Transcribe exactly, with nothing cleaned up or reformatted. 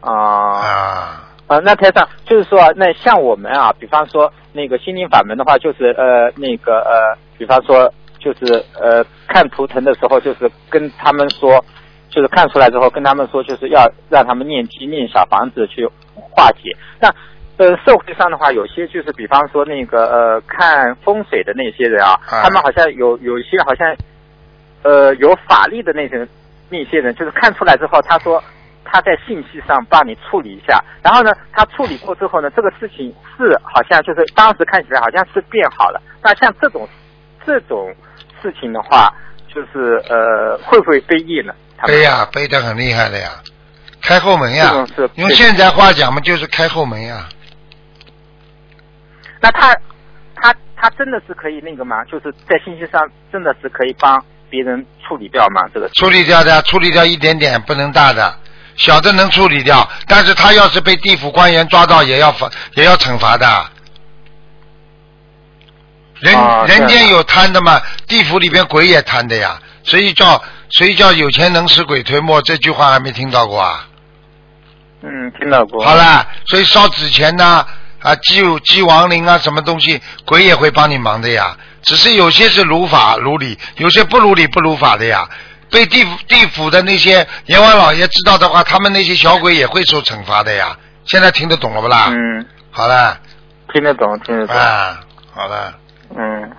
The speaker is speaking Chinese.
啊啊。 呃，那台长就是说，那像我们啊，比方说那个心灵法门的话，就是呃那个呃，比方说就是呃看图腾的时候，就是跟他们说，就是看出来之后跟他们说，就是要让他们念经念小房子去化解。那呃社会上的话，有些就是比方说那个呃看风水的那些人啊， 啊他们好像有有一些好像呃有法力的那些那些人，就是看出来之后，他说。他在信息上帮你处理一下，然后呢，他处理过之后呢，这个事情是好像就是当时看起来好像是变好了。那像这种这种事情的话，就是呃，会不会背业呢？ 背呀、啊，背得很厉害的呀，开后门呀，用现在话讲嘛，就是开后门呀。 那他他他真的是可以那个吗？就是在信息上真的是可以帮别人处理掉吗？这个处理掉的，处理掉一点点，不能大的。小的能处理掉，但是他要是被地府官员抓到，也要罚，也要惩罚的。人、啊、人间有贪的嘛，地府里边鬼也贪的呀。所以叫所以叫有钱能使鬼推磨，这句话还没听到过啊？ 嗯，听到过。 好了，所以烧纸钱呐、啊，祭祭亡灵啊，什么东西，鬼也会帮你忙的呀。只是有些是如法如理，有些不如理不如法的呀。被地府地府的那些阎王老爷知道的话，他们那些小鬼也会受惩罚的呀。现在听得懂了不啦？ 嗯， 好了， 听得懂，听得懂。 啊，好了。 嗯。